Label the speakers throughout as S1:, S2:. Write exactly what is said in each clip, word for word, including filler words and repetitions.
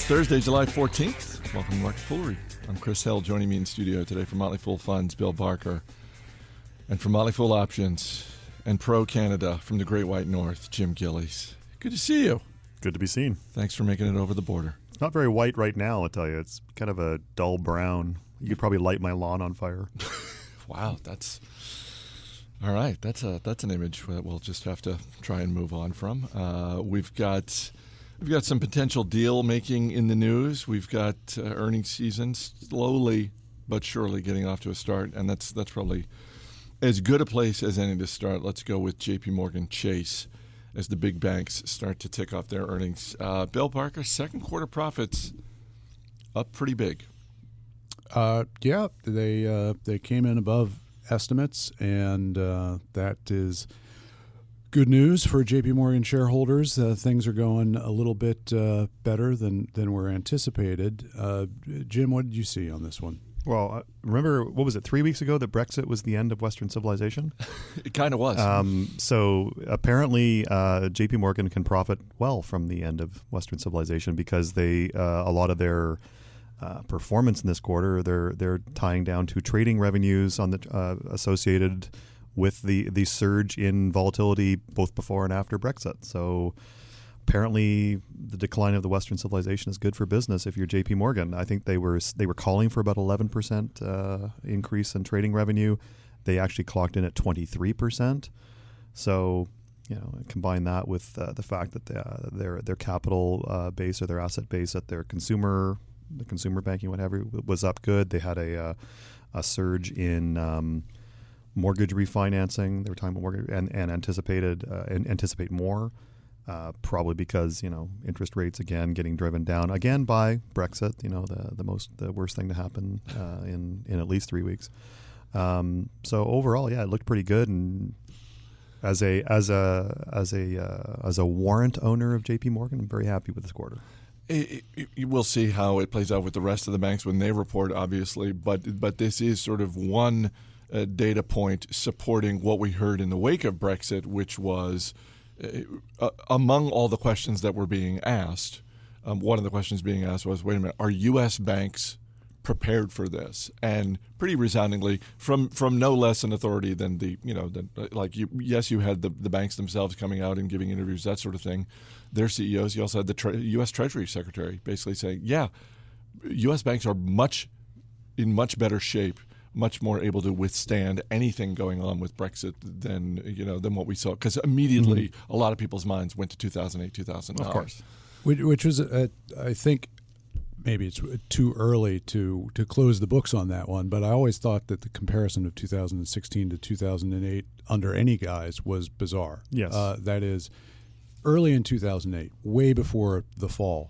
S1: Thursday, July fourteenth. Welcome to Market Foolery. I'm Chris Hill. Joining me in studio today from Motley Fool Funds, Bill Barker. And from Motley Fool Options and Pro Canada from the Great White North, Jim Gillies. Good to see you.
S2: Good to be seen.
S1: Thanks for making it over the border.
S2: It's not very white right now, I'll tell you. It's kind of a dull brown. You could probably light my lawn on fire.
S1: Wow, that's... All right, that's a that's an image that we'll just have to try and move on from. Uh, we've got we've got some potential deal making in the news. We've got uh, earnings season slowly but surely getting off to a start, and that's that's probably as good a place as any to start. Let's go with J P Morgan Chase as the big banks start to tick off their earnings. Uh, Bill Barker, second quarter profits up pretty big.
S3: Uh, yeah, they uh, they came in above estimates, and uh, that is good news for J P Morgan shareholders. Uh, things are going a little bit uh, better than, than were anticipated. Uh, Jim, what did you see on this one?
S2: Well, uh, remember, what was it, three weeks ago that Brexit was the end of Western civilization?
S1: It kind of was.
S2: Um, so apparently uh, J P Morgan can profit well from the end of Western civilization because they uh, a lot of their Uh, performance in this quarter, they're they're tying down to trading revenues on the uh, associated with the the surge in volatility both before and after Brexit. So apparently, the decline of the Western civilization is good for business if you're J P Morgan. I think they were they were calling for about eleven percent uh, increase in trading revenue. They actually clocked in at twenty-three percent. So you know, combine that with uh, the fact that the, uh, their their capital uh, base or their asset base at their consumer the consumer banking, whatever, was up good. They had a uh, a surge in um, mortgage refinancing. They were talking about mortgage and, and anticipated uh, and anticipate more, uh, probably because you know interest rates again getting driven down again by Brexit. You know the the most the worst thing to happen uh, in in at least three weeks. Um, so overall, yeah, it looked pretty good. And as a as a as a uh, as a warrant owner of J P Morgan, I'm very happy with this quarter.
S1: It, it, we'll see how it plays out with the rest of the banks when they report, obviously. But but this is sort of one uh, data point supporting what we heard in the wake of Brexit, which was uh, among all the questions that were being asked, um, one of the questions being asked was, wait a minute, are U S banks prepared for this? And pretty resoundingly, from from no less an authority than the, you know, the, like you, yes, you had the, the banks themselves coming out and giving interviews, that sort of thing. Their C E Os. You also had the tre- U S Treasury Secretary basically saying, yeah, U S banks are much in much better shape, much more able to withstand anything going on with Brexit than you know than what we saw. Because immediately mm-hmm. a lot of people's minds went to two thousand eight, two thousand nine.
S2: Of course.
S3: Which, which was, uh, I think, maybe it's too early to, to close the books on that one, but I always thought that the comparison of two thousand sixteen to two thousand eight under any guise was bizarre.
S2: Yes.
S3: Uh, that is, early in two thousand eight, way before the fall,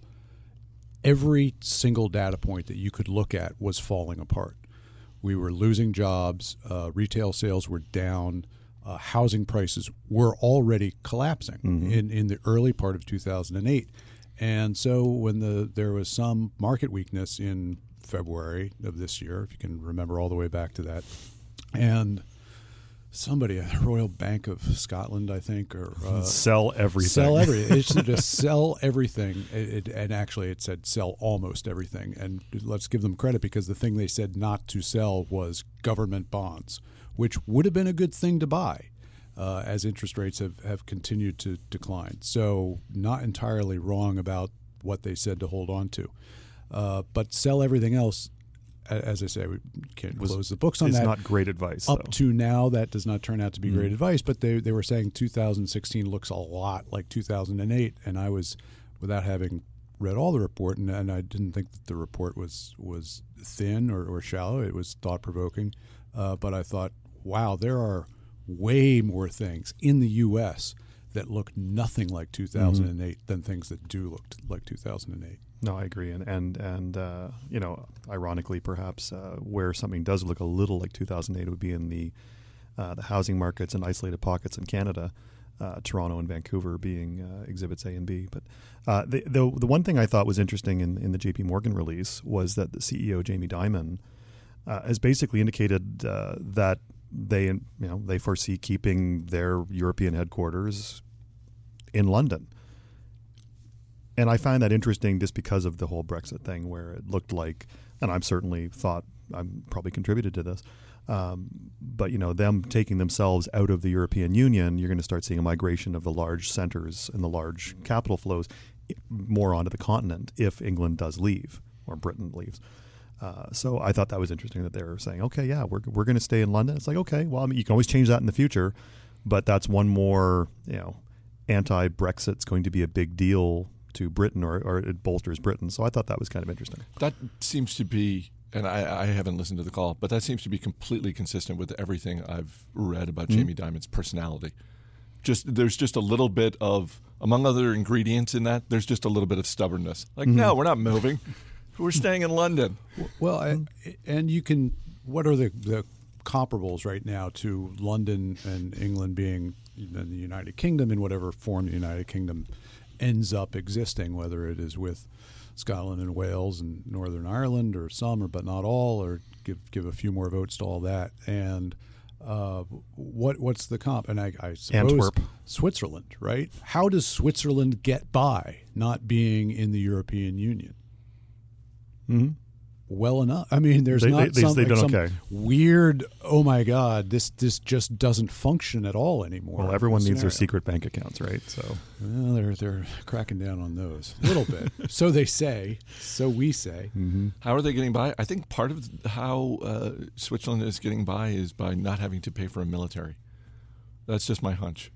S3: every single data point that you could look at was falling apart. We were losing jobs, uh, retail sales were down, uh, housing prices were already collapsing mm-hmm. in, in the early part of two thousand eight. And so when the there was some market weakness in February of this year, if you can remember all the way back to that, and somebody at the Royal Bank of Scotland, I think, or uh,
S2: sell everything.
S3: Sell everything. It should just sell everything. It, it, and actually, it said sell almost everything. And let's give them credit because the thing they said not to sell was government bonds, which would have been a good thing to buy uh, as interest rates have, have continued to decline. So not entirely wrong about what they said to hold on to. Uh, but sell everything else. As I say, we can't was, close the books on
S2: it's
S3: that.
S2: It's not great advice.
S3: Up
S2: though.
S3: to now, that does not turn out to be
S2: mm.
S3: great advice. But they they were saying two thousand sixteen looks a lot like two thousand eight, and I was, without having read all the report, and, and I didn't think that the report was was thin or, or shallow. It was thought provoking, uh, but I thought, wow, there are way more things in the U S that look nothing like two thousand eight mm-hmm. than things that do look like two thousand eight.
S2: No, I agree, and and and uh, you know, ironically, perhaps uh, where something does look a little like two thousand eight would be in the uh, the housing markets and isolated pockets in Canada, uh, Toronto and Vancouver being uh, exhibits A and B. But uh, the, the the one thing I thought was interesting in, in the J P Morgan release was that the C E O Jamie Dimon uh, has basically indicated uh, that they you know they foresee keeping their European headquarters in London. and I find that interesting just because of the whole Brexit thing, where it looked like, and I'm certainly thought I'm probably contributed to this, um, but you know, them taking themselves out of the European Union, you're going to start seeing a migration of the large centers and the large capital flows more onto the continent if England does leave or Britain leaves. Uh, so I thought that was interesting that they were saying, okay, yeah, we're we're going to stay in London. It's like, okay, well, I mean, you can always change that in the future, but that's one more, you know, anti-Brexit's going to be a big deal to Britain, or, or it bolsters Britain. So I thought that was kind of interesting.
S1: That seems to be, and I, I haven't listened to the call, but that seems to be completely consistent with everything I've read about mm-hmm. Jamie Dimon's personality. Just there's just a little bit of, among other ingredients in that, there's just a little bit of stubbornness. Like, mm-hmm. no, we're not moving. We're staying in London.
S3: Well, I, and you can, what are the, the comparables right now to London and England being in the United Kingdom in whatever form the United Kingdom ends up existing, whether it is with Scotland and Wales and Northern Ireland, or some, or but not all, or give give a few more votes to all that. And uh, what what's the comp? And I, I suppose
S2: Antwerp.
S3: Switzerland, right? How does Switzerland get by not being in the European Union?
S2: Mm-hmm.
S3: Well enough. I mean, there's
S2: they,
S3: not
S2: they,
S3: some,
S2: they,
S3: like some
S2: okay.
S3: weird, oh my God, this this just doesn't function at all anymore.
S2: Well, everyone needs their
S3: scenario.
S2: secret bank accounts, right? So
S3: well, they're they're cracking down on those a little bit. So they say. So we say.
S2: Mm-hmm.
S1: How are they getting by? I think part of how uh, Switzerland is getting by is by not having to pay for a military. That's just my hunch.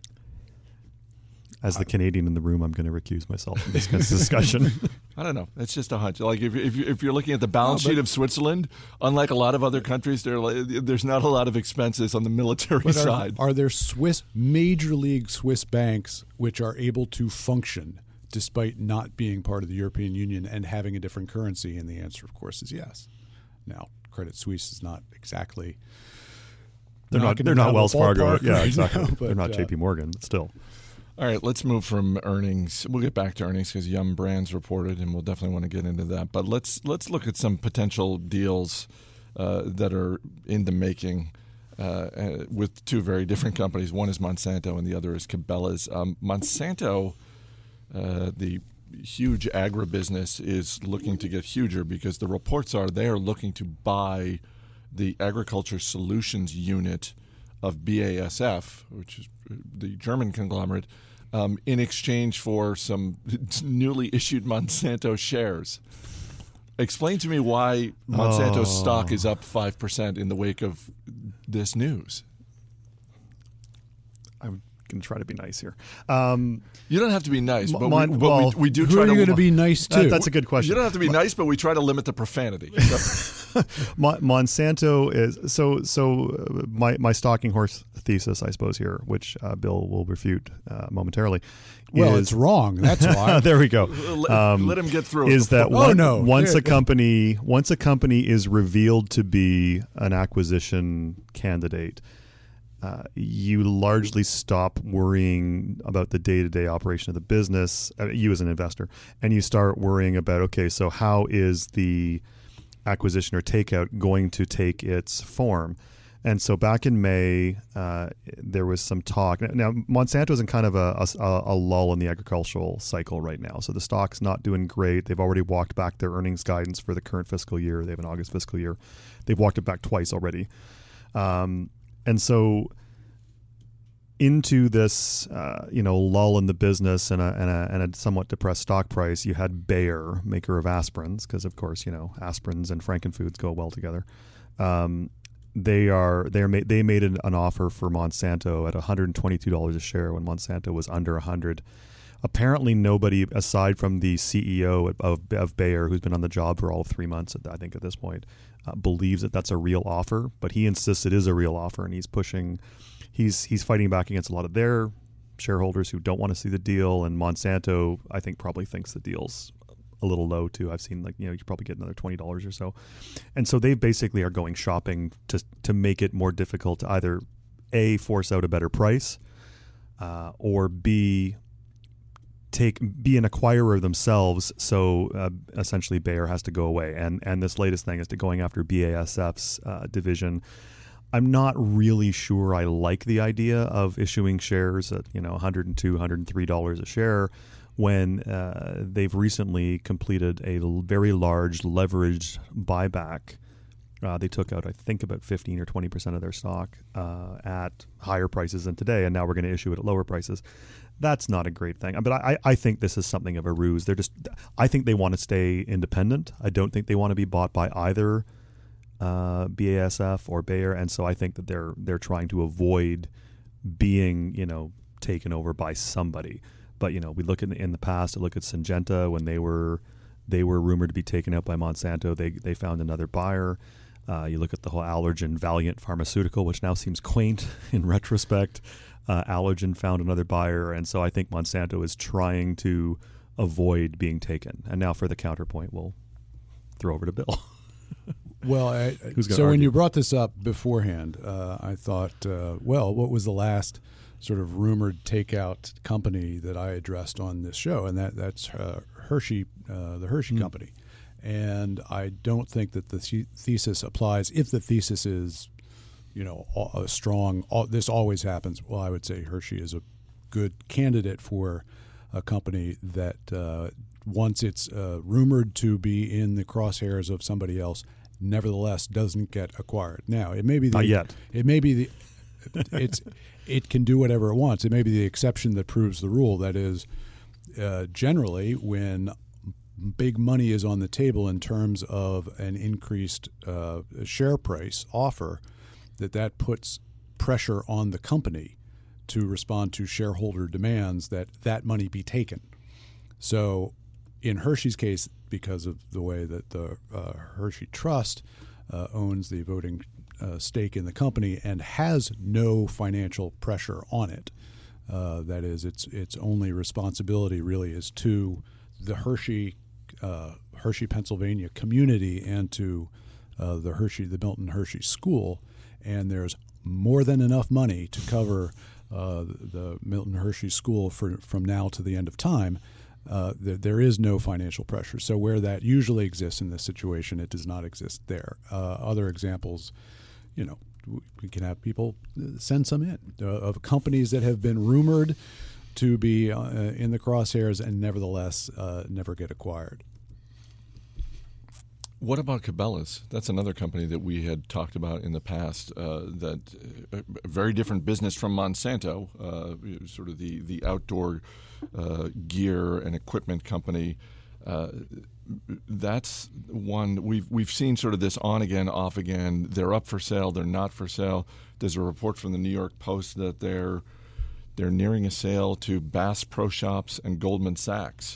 S2: As the Canadian in the room, I'm going to recuse myself from this discussion.
S1: I don't know. It's just a hunch. Like if if, you, if you're looking at the balance
S3: no,
S1: sheet of Switzerland, unlike a lot of other countries, there there's not a lot of expenses on the military
S3: are,
S1: side.
S3: Are there Swiss major league Swiss banks which are able to function despite not being part of the European Union and having a different currency? And the answer, of course, is yes. Now, Credit Suisse is not exactly.
S2: They're not. They're not Wells Fargo. Yeah,
S3: right
S2: exactly.
S3: now, but,
S2: they're not
S3: uh,
S2: J P Morgan, but still.
S1: All right, let's move from earnings. We'll get back to earnings because Yum Brands reported, and we'll definitely want to get into that. But let's let's look at some potential deals uh, that are in the making uh, uh, with two very different companies. One is Monsanto, and the other is Cabela's. Um, Monsanto, uh, the huge agribusiness, is looking to get huger because the reports are they are looking to buy the Agriculture Solutions unit of B A S F, which is the German conglomerate, um, in exchange for some newly issued Monsanto shares. Explain to me why Monsanto's
S2: oh.
S1: stock is up five percent in the wake of this news.
S2: I'm going to try to be nice here. Um,
S1: you don't have to be nice, but,
S2: Mon-
S1: we, but
S2: well,
S1: we, we do
S3: Who
S1: try
S3: are
S1: to...
S3: you going to be nice to?
S2: that, that's a good question.
S1: You don't have to be nice, but we try to limit the profanity. So.
S2: Mon- Monsanto is so so. Uh, my my stalking horse thesis, I suppose here, which uh, Bill will refute uh, momentarily.
S3: Well,
S2: is,
S3: it's wrong. That's why.
S2: there we go.
S1: Let,
S2: Um,
S1: let him get through.
S2: Is that
S3: Oh,
S2: one,
S3: no.
S2: once
S3: There-
S2: a company once a company is revealed to be an acquisition candidate, uh, you largely stop worrying about the day-to-day operation of the business, uh, you as an investor, and you start worrying about, okay, so how is the acquisition or takeout going to take its form? And so back in May, uh, there was some talk. Now, Monsanto's in kind of a, a, a lull in the agricultural cycle right now. So the stock's not doing great. They've already walked back their earnings guidance for the current fiscal year. They have an August fiscal year. They've walked it back twice already. Um, and so into this, uh, you know, lull in the business and a, and, a, and a somewhat depressed stock price, you had Bayer, maker of aspirins, because of course, you know, aspirins and Frankenfoods go well together. Um, they are they are ma- they made an, an offer for Monsanto at one hundred twenty-two dollars a share when Monsanto was under one hundred. Apparently, nobody aside from the C E O of, of Bayer, who's been on the job for all of three months, I think at this point, uh, believes that that's a real offer. But he insists it is a real offer, and he's pushing. He's he's fighting back against a lot of their shareholders who don't want to see the deal, and Monsanto, I think, probably thinks the deal's a little low too. I've seen like you know you probably get another twenty dollars or so, and so they basically are going shopping to to make it more difficult to either A, force out a better price, uh, or B, take be an acquirer themselves. So uh, essentially, Bayer has to go away, and and this latest thing is to going after B A S F's uh, division. I'm not really sure I like the idea of issuing shares at, you know, one hundred two dollars, one hundred three dollars a share when uh, they've recently completed a l- very large leveraged buyback. Uh, they took out, I think, about fifteen or twenty percent of their stock uh, at higher prices than today, and now we're going to issue it at lower prices. That's not a great thing. But I, I think this is something of a ruse. They're just, I think they want to stay independent. I don't think they want to be bought by either uh, B A S F or Bayer, and so I think that they're they're trying to avoid being, you know, taken over by somebody. But you know, we look in the, in the past. Look at Syngenta when they were they were rumored to be taken out by Monsanto. They they found another buyer. Uh, you look at the whole Allergen Valiant Pharmaceutical, which now seems quaint in retrospect. Uh, Allergen found another buyer, and so I think Monsanto is trying to avoid being taken. And now for the counterpoint, we'll throw over to Bill.
S3: Well, I, so when you brought this up beforehand, uh, I thought, uh, well, what was the last sort of rumored takeout company that I addressed on this show? And that that's uh, Hershey, uh, the Hershey mm-hmm. Company. And I don't think that the th- thesis applies. If the thesis is, you know, a strong, all, this always happens. Well, I would say Hershey is a good candidate for a company that uh, once it's uh, rumored to be in the crosshairs of somebody else, nevertheless doesn't get acquired. Now, it may be the,
S2: not yet.
S3: It may be the it's it can do whatever it wants. It may be the exception that proves the rule. That is, uh, generally when big money is on the table in terms of an increased uh, share price offer, that that puts pressure on the company to respond to shareholder demands that that money be taken. So in Hershey's case, because of the way that the uh, Hershey Trust uh, owns the voting uh, stake in the company and has no financial pressure on it, uh, that is, its its only responsibility really is to the Hershey Uh, Hershey, Pennsylvania community and to uh, the Hershey, the Milton Hershey School, and there's more than enough money to cover uh, the Milton Hershey School for from now to the end of time. Uh, th- there is no financial pressure. So where that usually exists in this situation, it does not exist there. Uh, other examples, you know, we can have people send some in uh, of companies that have been rumored to be uh, in the crosshairs and nevertheless uh, never get acquired.
S1: What about Cabela's? That's another company that we had talked about in the past. Uh, that uh, a very different business from Monsanto, uh, sort of the the outdoor uh, gear and equipment company. Uh, that's one we've we've seen sort of this on again, off again. They're up for sale. They're not for sale. There's a report from the New York Post that they're they're nearing a sale to Bass Pro Shops and Goldman Sachs.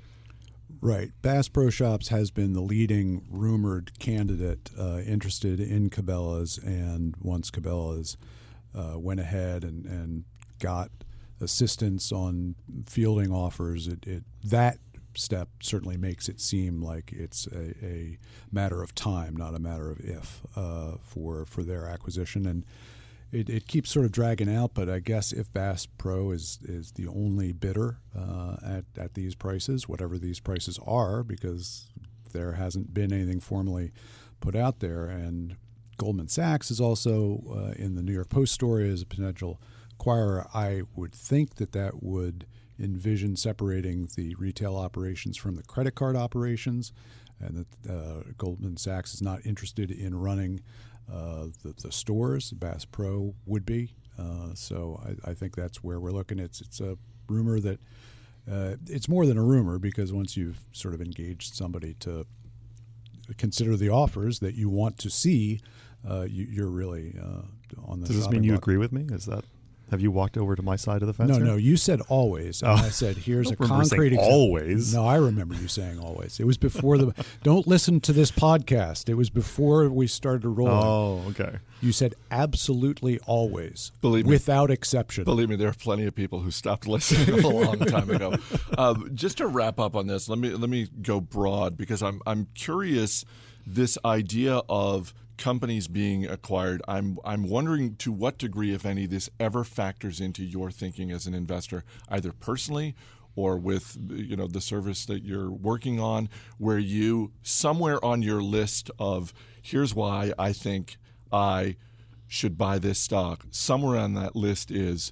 S3: Right. Bass Pro Shops has been the leading rumored candidate uh, interested in Cabela's, and once Cabela's uh, went ahead and, and got assistance on fielding offers, it, it that step certainly makes it seem like it's a, a matter of time, not a matter of if, uh, for for their acquisition. And It, it keeps sort of dragging out, but I guess if Bass Pro is, is the only bidder uh, at, at these prices, whatever these prices are, because there hasn't been anything formally put out there, and Goldman Sachs is also uh, in the New York Post story as a potential acquirer, I would think that that would envision separating the retail operations from the credit card operations, and that uh, Goldman Sachs is not interested in running Uh, the, the stores. Bass Pro would be. Uh, so I, I think that's where we're looking. It's it's a rumor that uh, it's more than a rumor, because once you've sort of engaged somebody to consider the offers that you want to see, uh, you, you're really uh, on the.
S2: Does this mean you
S3: block.
S2: agree with me? Is that? Have you walked over to my side of the fence?
S3: No,
S2: here?
S3: no. You said always, and
S2: oh.
S3: I said here's
S2: I
S3: a
S2: don't remember
S3: concrete
S2: saying
S3: example.
S2: Always.
S3: No, I remember you saying always. It was before the. Don't listen to this podcast. It was before we started rolling.
S2: Oh, okay.
S3: You said absolutely always,
S1: Believe me.
S3: without exception.
S1: Believe me, there are plenty of people who stopped listening a long time ago. Um, just to wrap up on this, let me let me go broad, because I'm I'm curious. This idea of companies being acquired, I'm I'm wondering to what degree, if any, this ever factors into your thinking as an investor, either personally or with, you know, the service that you're working on, where you somewhere on your list of here's why I think I should buy this stock, somewhere on that list is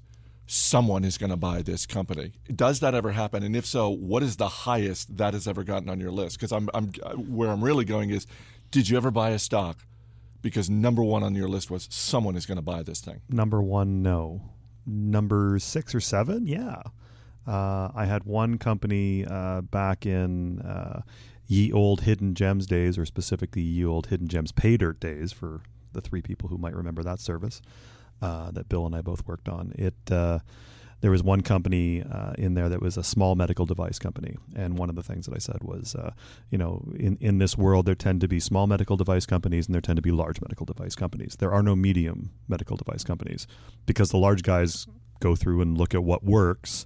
S1: someone is going to buy this company. Does that ever happen? And if so, what is the highest that has ever gotten on your list? Because I'm, I'm, where I'm really going is, did you ever buy a stock because number one on your list was someone is going to buy this thing?
S2: Number one, no. Number six or seven, yeah. Uh, I had one company uh, back in uh, ye old Hidden Gems days, or specifically ye old Hidden Gems Pay Dirt days, for the three people who might remember that service. Uh, that Bill and I both worked on. It uh, there was one company uh, in there that was a small medical device company, and one of the things that I said was, uh, you know, in in this world there tend to be small medical device companies and there tend to be large medical device companies. There are no medium medical device companies because the large guys go through and look at what works,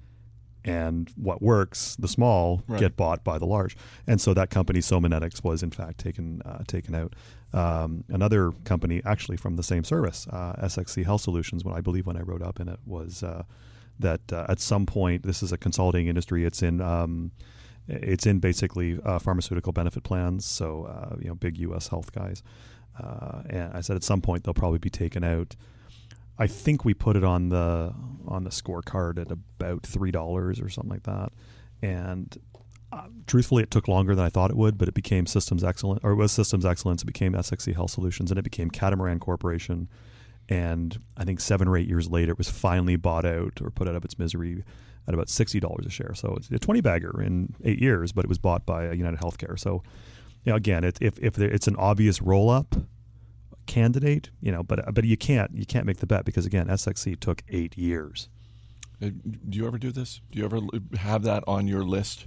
S2: and what works, the small
S1: right.
S2: get bought by the large, and so that company, Somanetics, was in fact taken uh, taken out. Um, another company, actually from the same service, uh, S X C Health Solutions, when I believe when I wrote up in it, was uh, that uh, at some point, this is a consolidating industry. It's in um, it's in basically uh, pharmaceutical benefit plans, so uh, you know, big U S health guys. Uh, and I said at some point they'll probably be taken out. I think we put it on the on the scorecard at about three dollars or something like that, and uh, truthfully, it took longer than I thought it would. But it became Systems Excellence, or it was Systems Excellence. It became S X C Health Solutions, and it became Catamaran Corporation. And I think seven or eight years later, it was finally bought out or put out of its misery at about sixty dollars a share. So it's a twenty bagger in eight years, but it was bought by United Healthcare. So, you know, again, it, if if there, it's an obvious roll up candidate, you know, but but you can't you can't make the bet because again, S X C took eight years.
S1: Do you ever do this? Do you ever have that on your list?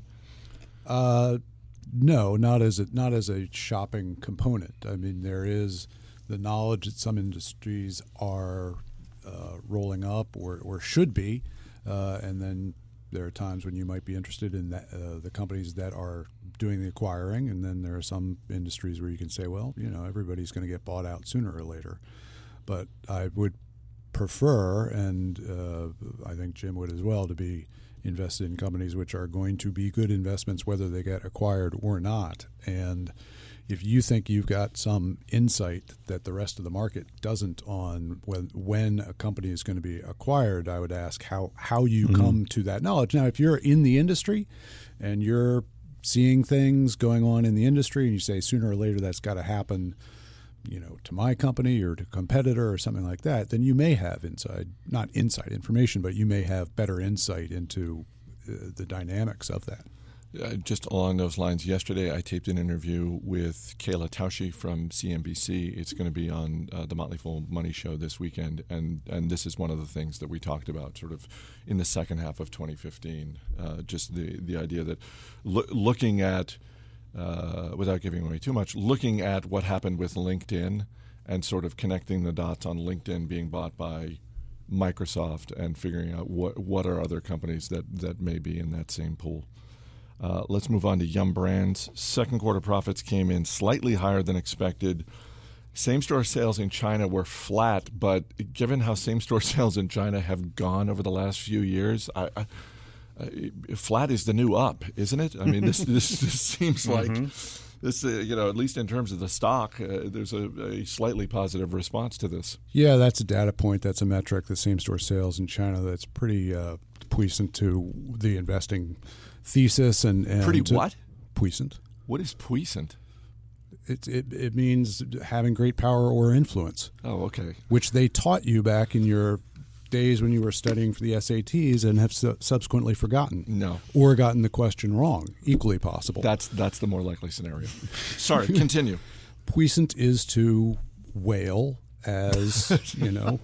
S3: Uh, no, not as a, not as a shopping component. I mean, there is the knowledge that some industries are uh, rolling up or or should be, uh, and then there are times when you might be interested in that, uh, the companies that are doing the acquiring, and then there are some industries where you can say, well, you know, everybody's going to get bought out sooner or later. But I would prefer, and uh, I think Jim would as well, to be invested in companies which are going to be good investments whether they get acquired or not. And if you think you've got some insight that the rest of the market doesn't on when, when a company is going to be acquired, I would ask how, how you mm-hmm. come to that knowledge. Now, if you're in the industry and you're seeing things going on in the industry and you say sooner or later that's got to happen, you know, to my company or to a competitor or something like that, then you may have inside, not inside information, but you may have better insight into uh, the dynamics of that.
S1: Uh, just along those lines, yesterday I taped an interview with Kayla Tausche from C N B C. It's going to be on uh, the Motley Fool Money Show this weekend, and, and this is one of the things that we talked about sort of in the second half of twenty fifteen, uh, just the, the idea that lo- looking at, uh, without giving away too much, looking at what happened with LinkedIn and sort of connecting the dots on LinkedIn being bought by Microsoft and figuring out what, what are other companies that, that may be in that same pool. Uh, let's move on to Yum Brands. Second quarter profits came in slightly higher than expected. Same-store sales in China were flat, but given how same-store sales in China have gone over the last few years, I, I, I, flat is the new up, isn't it? I mean, this this, this seems like mm-hmm. this. Uh, you know, at least in terms of the stock, uh, there's a, a slightly positive response to this.
S3: Yeah, that's a data point. That's a metric. The same-store sales in China. That's pretty uh, puissant to the investing thesis and, and
S1: pretty what?
S3: Puissant.
S1: What is puissant?
S3: It, it it means having great power or influence.
S1: Oh, okay.
S3: Which they taught you back in your days when you were studying for the S A Ts and have su- subsequently forgotten.
S1: No.
S3: Or gotten the question wrong. Equally possible.
S1: That's that's the more likely scenario. Sorry, continue.
S3: Puissant is to whale as, you know,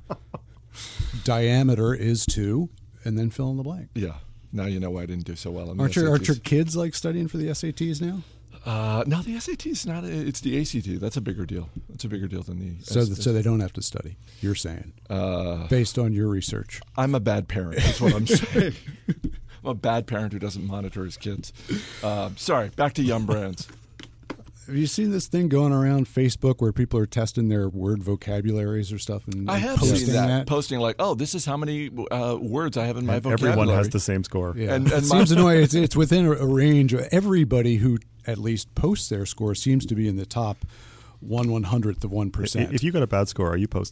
S3: diameter is to, and then fill in the blank.
S1: Yeah. Now you know why I didn't do so well on the
S3: aren't
S1: S A Ts.
S3: Your, aren't your kids like studying for the S A Ts now?
S1: Uh, no, the S A T is not. A, it's the A C T. That's a bigger deal. That's a bigger deal than the.
S3: So,
S1: S-
S3: so they don't have to study. You're saying,
S1: uh,
S3: based on your research.
S1: I'm a bad parent. That's what I'm saying. I'm a bad parent who doesn't monitor his kids. Uh, sorry. Back to Yum Brands.
S3: Have you seen this thing going around Facebook where people are testing their word vocabularies or stuff? And
S1: I have
S3: posting
S1: seen that.
S3: that.
S1: Posting like, oh, this is how many uh, words I have in my and vocabulary.
S2: Everyone has the same score.
S3: Yeah.
S1: And, and
S3: it
S1: my-
S3: seems annoying. It's, it's within a, a range. Everybody who at least posts their score seems to be in the top one one hundredth of one percent.
S2: If you got a bad score, are you posting?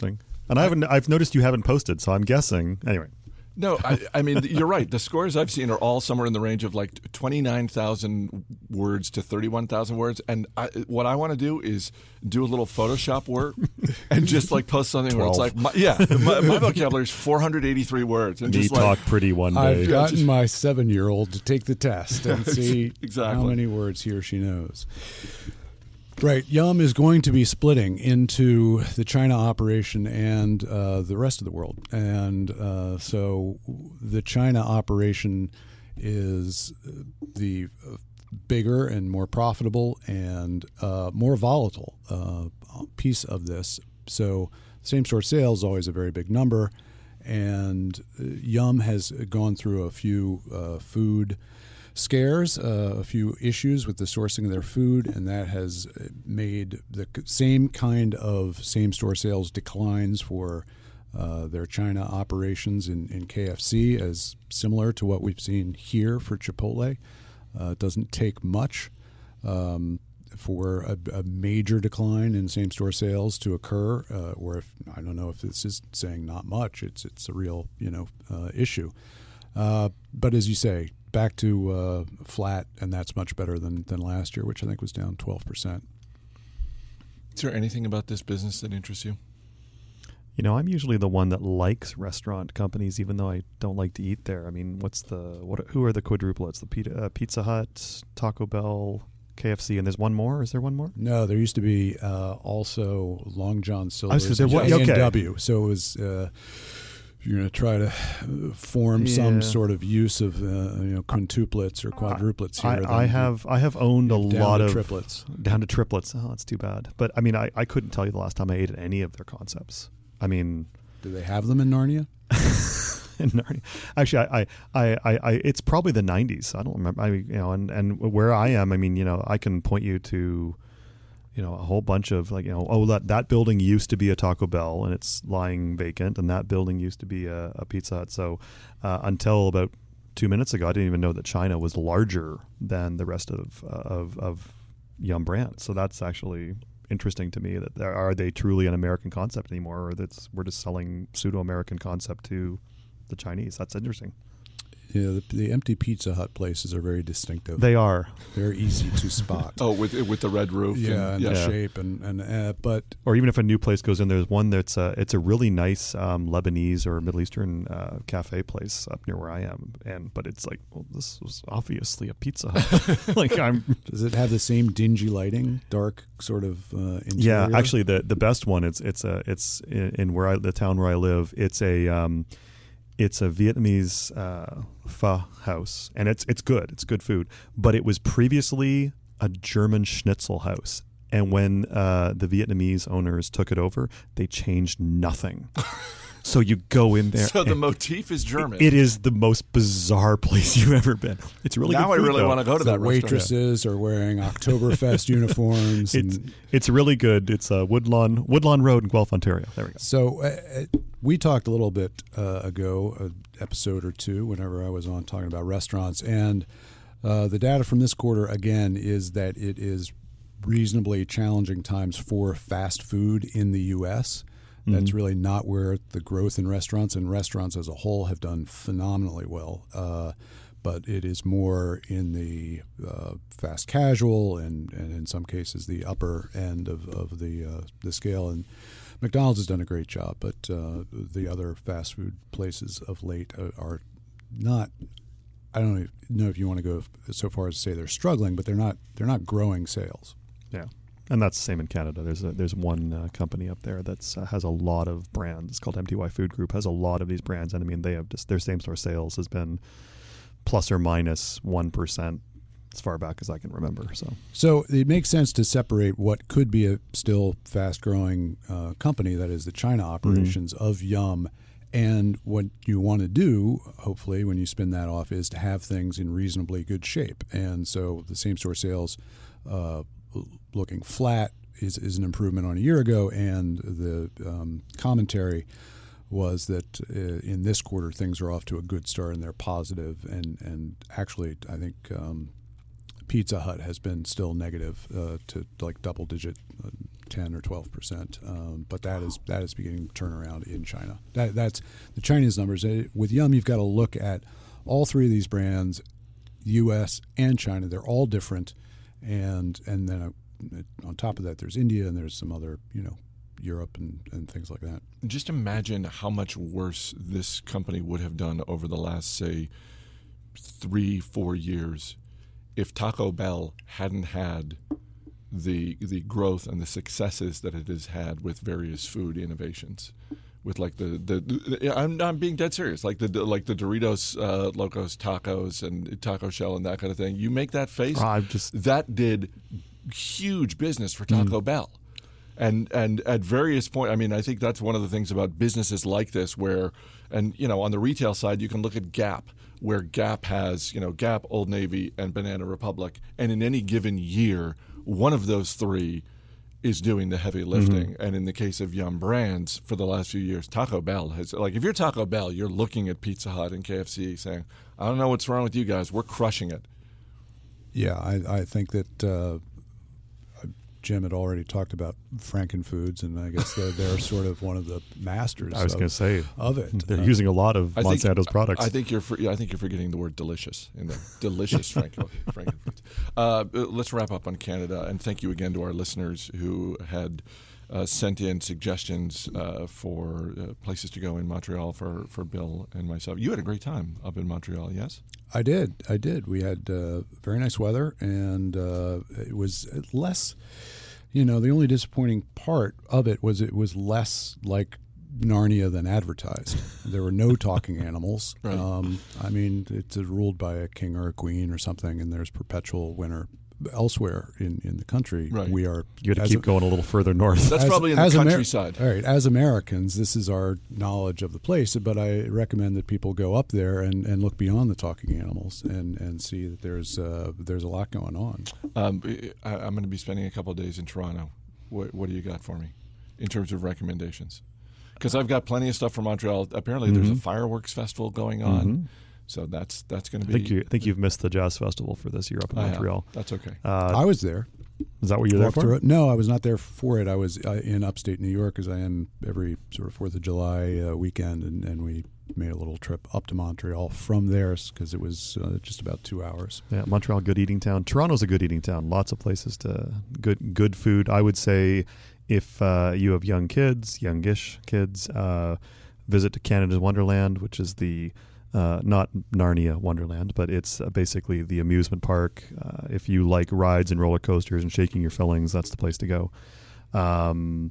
S2: And I haven't. I've noticed you haven't posted, so I'm guessing. Anyway.
S1: No, I, I mean, you're right. The scores I've seen are all somewhere in the range of like twenty-nine thousand words to thirty-one thousand words. And I, what I want to do is do a little Photoshop work and just like post something where it's like, my, yeah, my, my vocabulary is four hundred eighty-three words. And
S2: Me
S1: just
S2: talk
S1: like,
S2: pretty one day.
S3: I've gotten my seven-year-old to take the test and see
S1: exactly.
S3: how many words he or she knows. Right. Yum is going to be splitting into the China operation and uh, the rest of the world. And uh, so the China operation is the bigger and more profitable and uh, more volatile uh, piece of this. So same-store sales is always a very big number. And Yum has gone through a few uh, food scares, uh, a few issues with the sourcing of their food, and that has made the same kind of same-store sales declines for uh, their China operations in, in K F C as similar to what we've seen here for Chipotle. Uh, it doesn't take much um, for a, a major decline in same-store sales to occur, uh, or if I don't know if this is saying not much, it's it's a real you know uh, issue. Uh, but as you say, back to uh, flat, and that's much better than, than last year, which I think was down twelve percent.
S1: Is there anything about this business that interests you?
S2: You know, I'm usually the one that likes restaurant companies, even though I don't like to eat there. I mean, what's the what? Who are the quadruplets? The Pizza, uh, Pizza Hut, Taco Bell, K F C, and there's one more. Is there one more?
S3: No, there used to be uh, also Long John Silver's
S2: Oh, so there
S3: and
S2: was-
S3: A and
S2: okay.
S3: W. So it was. Uh, You're going to try to form
S2: Yeah.
S3: some sort of use of uh, you know quintuplets or quadruplets here.
S2: I,
S3: then
S2: I have I have owned a
S3: down
S2: lot
S3: to
S2: of
S3: triplets.
S2: down to triplets. Oh, that's too bad. But I mean, I, I couldn't tell you the last time I ate at any of their concepts. I mean,
S3: Do they have them in Narnia?
S2: in Narnia. Actually, I, I, I, I, it's probably the nineties. I don't remember. I mean, you know, and, and where I am, I mean, you know, I can point you to, you know, a whole bunch of like, you know, oh, that, that building used to be a Taco Bell and it's lying vacant, and that building used to be a, a Pizza Hut. So uh, until about two minutes ago, I didn't even know that China was larger than the rest of uh, of, of Yum Brands. So that's actually interesting to me. That are they truly an American concept anymore, or that's we're just selling pseudo-American concept to the Chinese? That's interesting.
S3: Yeah, the, the empty Pizza Hut places are very distinctive.
S2: They are.
S3: They're easy to spot.
S1: Oh, with with the red roof.
S3: yeah, and
S1: and,
S3: the
S2: yeah.
S3: shape and and uh, but
S2: Or even if a new place goes in, there's one that's a, it's a really nice um, Lebanese or Middle Eastern uh, cafe place up near where I am, and but it's like, well, this was obviously a Pizza Hut. Like I'm.
S3: does it have the same dingy lighting, dark sort of uh, interior?
S2: Yeah, actually, the the best one it's it's a it's in, in where I the town where I live. It's a um, it's a Vietnamese uh, pho house, and it's it's good. It's good food, but it was previously a German schnitzel house. And when uh, the Vietnamese owners took it over, they changed nothing. So you go in there.
S1: So the
S2: and
S1: motif is German.
S2: It is the most bizarre place you've ever been. It's really
S1: now
S2: good
S1: I
S2: food,
S1: really
S2: though.
S1: want to go to
S3: the
S1: that restaurant.
S3: waitresses are wearing Oktoberfest uniforms.
S2: It's
S3: And
S2: it's really good. It's uh, Woodlawn Woodlawn Road in Guelph, Ontario. There we go.
S3: so uh, we talked a little bit uh, ago, an episode or two, whenever I was on talking about restaurants, and uh, the data from this quarter again is that it is reasonably challenging times for fast food in the U S. That's really not where the growth in restaurants, and restaurants as a whole have done phenomenally well. Uh, but it is more in the uh, fast casual and, and in some cases the upper end of, of the uh, the scale. And McDonald's has done a great job, but uh, the other fast food places of late are, are not. I don't know if you want to go so far as to say they're struggling, but they're not. They're not growing sales.
S2: Yeah, and that's the same in Canada. There's a, there's one uh, company up there that's uh, has a lot of brands. It's called M T Y Food Group. Has a lot of these brands, and I mean they have just their same store sales has been plus or minus one percent as far back as I can remember. So
S3: So it makes sense to separate what could be a still fast-growing uh, company, that is the China operations of Yum, and what you want to do, hopefully, when you spin that off, is to have things in reasonably good shape. And so the same-store sales uh, looking flat is, is an improvement on a year ago, and the um, commentary was that uh, in this quarter things are off to a good start and they're positive, and and actually I think um, Pizza Hut has been still negative uh, to like double digit, uh, ten or twelve percent. Um, but that is that is beginning to turn around in China. That that's the Chinese numbers. With Yum, you've got to look at all three of these brands, U S and China. They're all different, and and then uh, on top of that, there's India and there's some other, you know, Europe and, and things like that.
S1: Just imagine how much worse this company would have done over the last, say, three, four years if Taco Bell hadn't had the the growth and the successes that it has had with various food innovations. With like the, the, the I'm I'm being dead serious. Like the like the Doritos uh, Locos Tacos and Taco Shell and that kind of thing. You make that face.
S2: Oh, I've just
S1: that did huge business for Taco mm. Bell. And and at various points, I mean, I think that's one of the things about businesses like this where, and, you know, on the retail side, you can look at Gap, where Gap has, you know, Gap, Old Navy, and Banana Republic. And in any given year, one of those three is doing the heavy lifting. Mm-hmm. And in the case of Yum Brands, for the last few years, Taco Bell has, like, if you're Taco Bell, you're looking at Pizza Hut and K F C saying, I don't know what's wrong with you guys. We're crushing it.
S3: Yeah, I, I think that uh, Jim had already talked about Frankenfoods, and I guess they're, they're sort of one of the masters.
S2: I was
S3: of,
S2: going to say
S3: of it.
S2: They're uh, using a lot of I Monsanto's
S1: think,
S2: products.
S1: I think you're for, I think you're forgetting the word delicious in there. Delicious Franken, Frankenfoods. Uh, let's wrap up on Canada, and thank you again to our listeners who had uh, sent in suggestions uh, for uh, places to go in Montreal for, for Bill and myself. You had a great time up in Montreal, yes?
S3: I did. I did. We had uh, very nice weather, and uh, it was less. You know, the only disappointing part of it was it was less like Narnia than advertised. There were no talking animals.
S1: Right.
S3: Um, I mean, it's ruled by a king or a queen or something, and there's perpetual winter elsewhere in, in the country.
S1: Right.
S3: We are.
S2: You got to keep a, going a little further north.
S1: That's
S3: as,
S1: probably in the countryside.
S3: Amer- all right. As Americans, this is our knowledge of the place, but I recommend that people go up there and, and look beyond the talking animals and, and see that there's uh, there's a lot going on.
S1: Um, I, I'm going to be spending a couple of days in Toronto. What, what do you got for me in terms of recommendations? Because I've got plenty of stuff from Montreal. Apparently, mm-hmm. there's a fireworks festival going on. Mm-hmm. So that's that's going to be.
S2: I think you I think you've missed the jazz festival for this year up in
S1: I
S2: Montreal.
S1: Have. That's okay.
S3: Uh, I was there.
S2: Is that what you were there for?
S3: It. No, I was not there for it. I was uh, in upstate New York, as I am every sort of Fourth of July uh, weekend, and, and we made a little trip up to Montreal from there because it was uh, just about two hours.
S2: Yeah, Montreal, good eating town. Toronto's a good eating town. Lots of places to good good food. I would say if uh, you have young kids, youngish kids, uh, visit to Canada's Wonderland, which is the Uh, not Narnia Wonderland, but it's uh, basically the amusement park. Uh, if you like rides and roller coasters and shaking your fillings, that's the place to go. Um,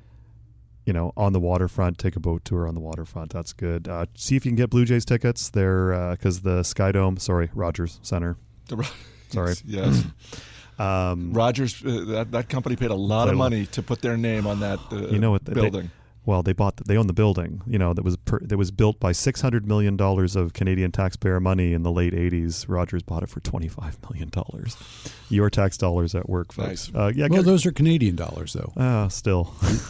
S2: you know, on the waterfront, take a boat tour on the waterfront. That's good. Uh, see if you can get Blue Jays tickets. They're because uh, the Sky Dome, sorry, Rogers Center.
S1: The,
S2: sorry,
S1: yes.
S2: um,
S1: Rogers, uh, that that company paid a lot of money to put their name on that uh,
S2: you know what,
S1: building.
S2: They, Well, they bought, the, they own the building, you know, that was per, that was built by six hundred million dollars of Canadian taxpayer money in the late eighties. Rogers bought it for twenty-five million dollars. Your tax dollars at work, folks.
S1: Nice.
S2: Uh, yeah,
S3: well,
S2: get,
S3: those are Canadian dollars, though.
S2: Ah, uh, still.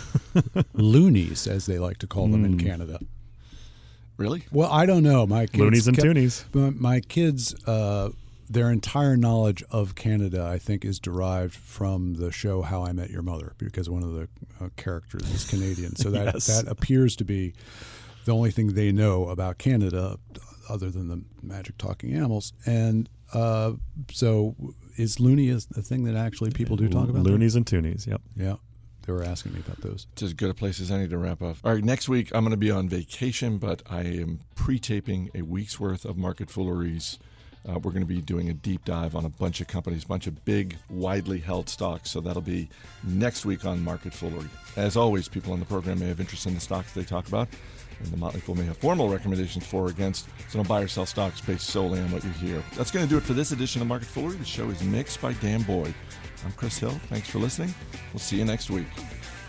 S3: Loonies, as they like to call them mm. in Canada.
S1: Really?
S3: Well, I don't know. My kids
S2: Loonies and
S3: kept,
S2: toonies.
S3: My kids, uh, their entire knowledge of Canada, I think, is derived from the show How I Met Your Mother, because one of the uh, characters is Canadian. So that
S2: yes.
S3: that appears to be the only thing they know about Canada, other than the magic talking animals. And uh, so, is loony is the thing that actually people do talk about?
S2: Loonies and toonies. Yep.
S3: Yeah. They were asking me about those.
S1: It's as good a place as any to wrap up. All right, next week I'm going to be on vacation, but I am pre-taping a week's worth of Market Fooleries. Uh, we're going to be doing a deep dive on a bunch of companies, a bunch of big, widely held stocks. So that'll be next week on Market Foolery. As always, people on the program may have interest in the stocks they talk about, and the Motley Fool may have formal recommendations for or against. So don't buy or sell stocks based solely on what you hear. That's going to do it for this edition of Market Foolery. The show is mixed by Dan Boyd. I'm Chris Hill. Thanks for listening. We'll see you next week.